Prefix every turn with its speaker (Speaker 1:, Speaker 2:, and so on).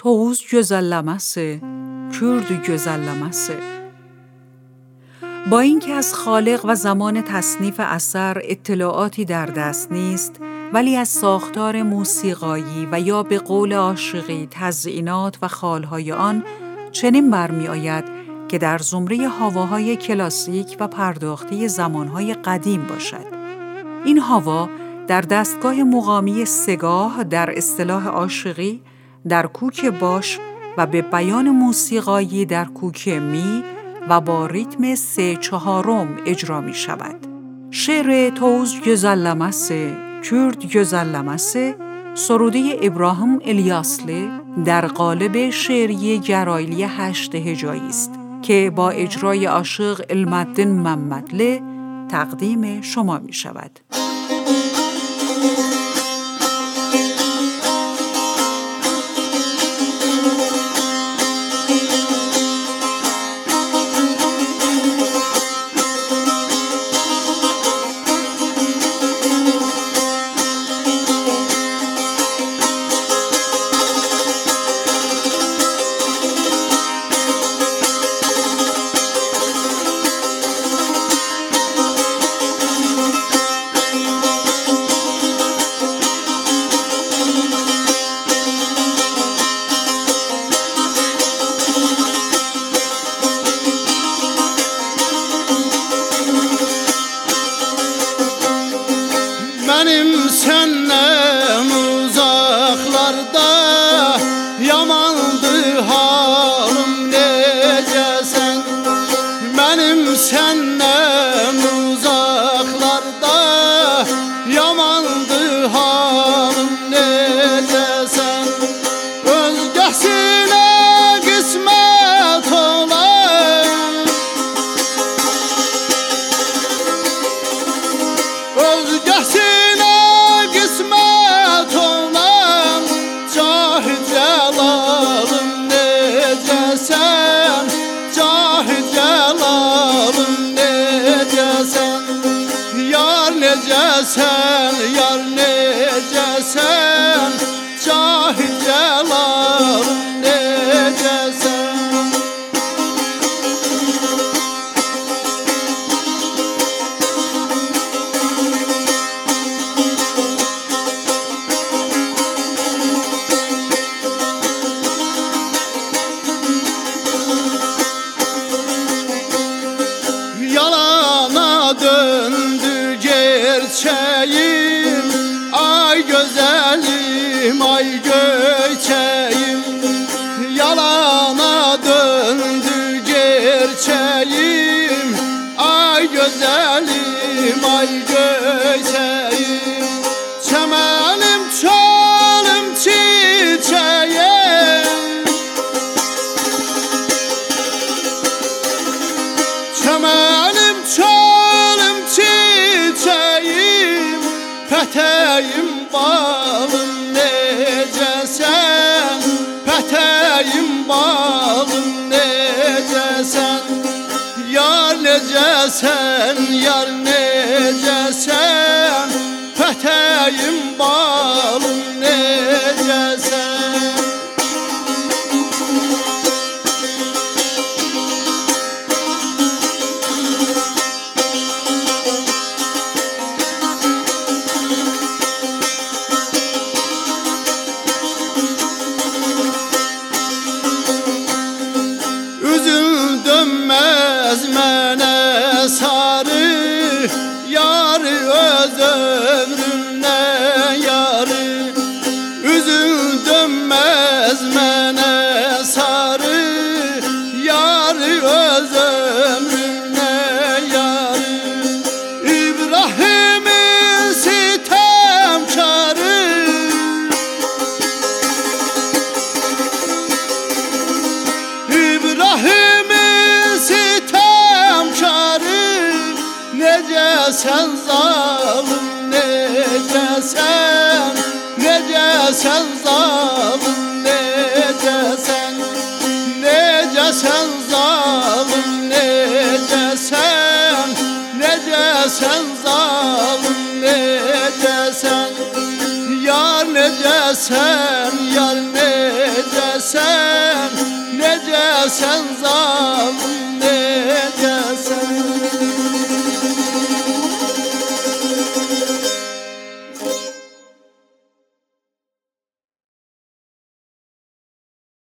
Speaker 1: Tovuz gözəlləməsi, Kürd gözəlləməsi. با اینکه از خالق و زمان تصنیف اثر اطلاعاتی در دست نیست، ولی از ساختار موسیقایی و یا به قول عاشقی تزیینات و خالهای آن چنین برمی آید که در زمره هاواهای کلاسیک و پرداختی زمانهای قدیم باشد. این هاوا در دستگاه مقامی سگاه در اصطلاح عاشقی در کوک باش و به بیان موسیقایی در کوک می و با ریتم 3/4 اجرا می شود. شعر توز gözəlləməsi، کرد gözəlləməsi سروده ابراهیم الیاسلی در قالب شعری گرایلی 8 هجایی است که با اجرای عاشق علم‌الدین محمدلی تقدیم شما می شود.
Speaker 2: Benim senden uzaklarda yamandı halim necesen. Benim senden uzaklarda yamandı halim necesen. Özgesine kısmet olan, özgesine necesen, yar necesen, cahil celalım necesen. Yalana döndü gerçeğim, ay güzelim, ay göçeğim. Yalana döndü gerçeğim, ay güzelim, ay göçeğim. Çemenim, çölüm, çiçeğim, çemenim, çölüm, çiçeğim. Pətəyim balım necəsən, pətəyim balım necəsən. Yar necəsən, yar necəsən, pətəyim balım necəsən. Dönmez mənə sarı, yarı öz ömrümlə yarı. Üzüm dönmez mənə sarı, yarı öz ömrümlə yarı. İbrahim'in sitemkarı, İbrahim'in sitemkarı. Necəsən zalim, necəsən, necəsən zalim, necəsən. Necəsən zalim, necəsən, necəsən zalim, necəsən. Yar necəsən, yar necəsən. necesen, necesen zalim